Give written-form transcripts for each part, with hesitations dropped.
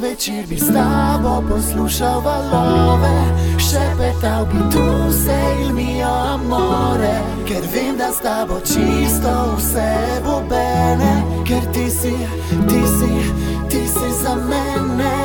večer bi s tabo poslušal valove, šepetal bi tu se il mio amore, ker vem, da s tabo čisto vse bo bene, ker ti si za mene.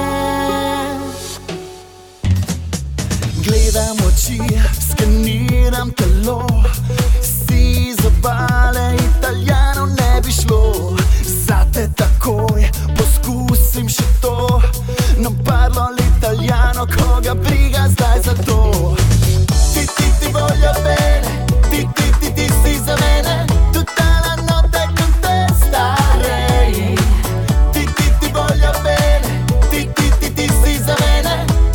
Gledam oči, skeniram telo, si z obale, Italijano ne bi šlo. Zate takoj poskusim še to, non parlo l'italiano, koga briga zdaj za to. Ti voglio bene, ti si za mene, tutta la notte con te starei. Ti voglio bene, ti si za mene.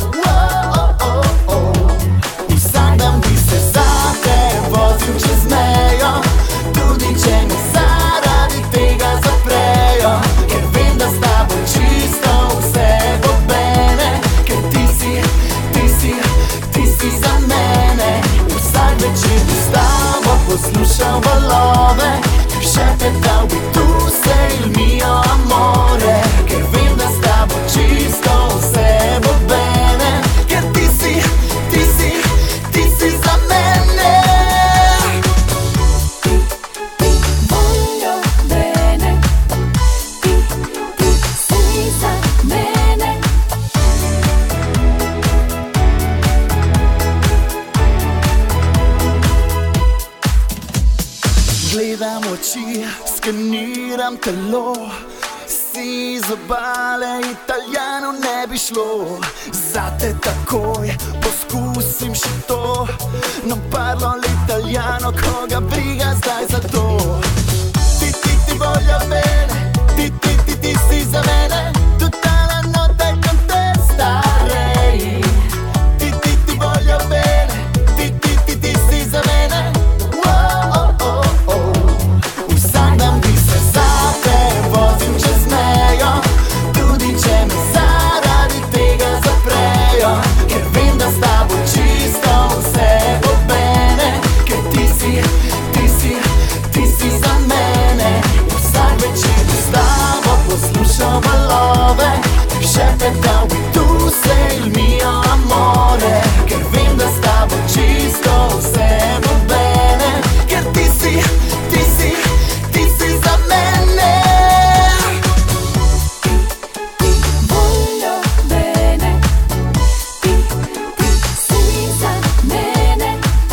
Vsak dan bi se zate vozil čez mejo, tudi če mi zaradi tega zaprejo, ker vem, da s tabo čisto vse bo bene, ker ti si za mene. Vsak večer bi s tabo poslušal valove, šepetal bi tu se il mio amore, ker vem, da s tabo čisto vse bo bene, ker ti si za mene. Ti voglio bene, ti si za mene. Gledam oči, skeniram telo, si z obale, Italijano ne bi šlo. Zate takoj poskusim še to, non parlo l'italiano, koga briga zdaj za to. Ti voglio bene, ti si za mene, tutta la notte con te starei. Ti voglio bene, ti si za mene. Vsak dan bi se zate vozil čez mejo, tudi če me zaradi tega zaprejo, ker vem, da s tabo čisto vse bo bene, ker ti si za mene. Vsak večer bi s tabo poslušal valove, šepetal bi tu se il mio amore, ker vem, da s tabo čisto vse bo bene, ker ti si za mene. Ti voglio bene, ti si za mene.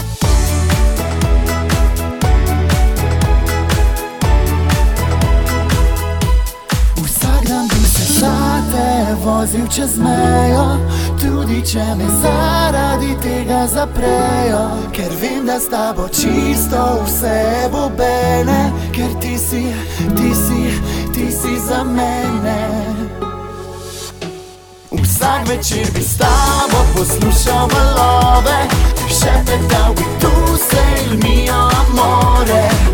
Vsak dan bi se zate vozil čez mejo, tudi če me zaradi tega zaprejo, ker vem, da s tabo čisto vse bo bene, ker ti si za mene. Vsak večer bi s tabo poslušal valove, šepetal bi tu se il mio amore,